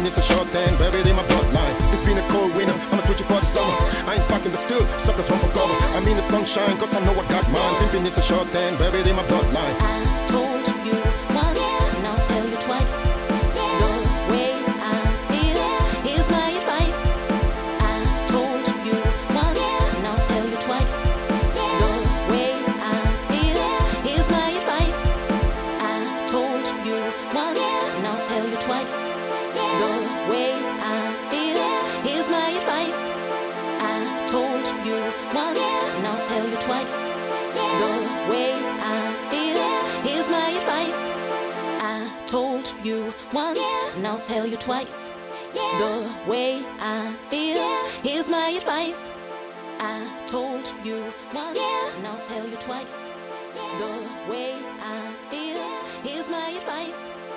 is a short and buried in my bloodline. It's been a cold winter, I'ma switch up all the summer. I ain't packing but still, suckers run for cover. I mean the sunshine, cause I know I got mine. Pimping is a short and buried in my bloodline. I told you once, and I'll tell you twice. The way I feel, here's my advice. I told you once, and I'll tell you twice. The way I feel, here's my advice. I told you once, and I'll tell you twice. The way I feel, here's my advice. I told you once, and I'll tell you twice. The way I feel, here's my advice. I told you once, and I'll tell you twice. The way I feel, here's my advice. I told you once, and I'll tell you twice. The way I feel, here's my advice.